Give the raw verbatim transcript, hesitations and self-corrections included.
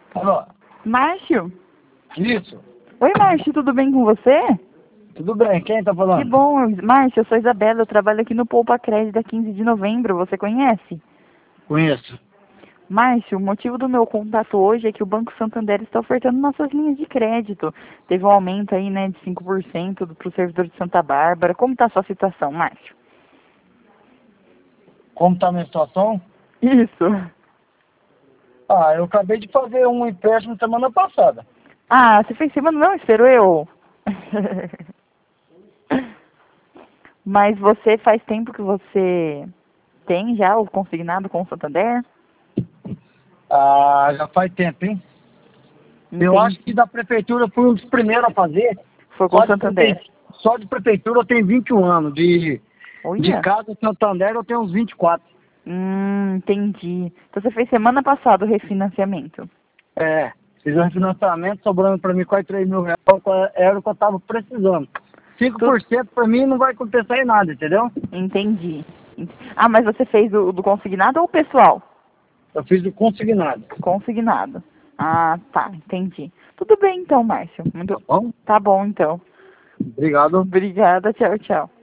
Alô? Márcio? Isso. Oi, Márcio, tudo bem com você? Tudo bem, quem tá falando? Que bom, Márcio, eu sou Isabela, eu trabalho aqui no Poupa Crédito da quinze de novembro, você conhece? Conheço. Márcio, o motivo do meu contato hoje é que o Banco Santander está ofertando nossas linhas de crédito. Teve um aumento aí, né, de cinco por cento para o servidor de Santa Bárbara. Como está a sua situação, Márcio? Como tá a minha situação? Isso. Ah, eu acabei de fazer um empréstimo semana passada. Ah, você fez semana? Não, espero eu. Mas você faz tempo que você tem já o consignado com o Santander? Ah, já faz tempo, hein? Eu Entendi. acho que da prefeitura eu fui um dos primeiros a fazer. Foi com Só o de, Santander. prefe... Só de prefeitura eu tenho vinte e um anos. De, de Olha. casa Santander eu tenho uns vinte e quatro. Hum, entendi. Então você fez semana passada o refinanciamento. É, fiz um financiamento sobrando para mim quase três mil reais, era o que eu tava precisando. cinco por cento para mim não vai acontecer em nada, entendeu? Entendi. Ah, mas você fez o do consignado ou o pessoal? Eu fiz o consignado. Consignado. Ah, tá, entendi. Tudo bem então, Márcio. Muito... Tá bom? Tá bom então. Obrigado. Obrigada, tchau, tchau.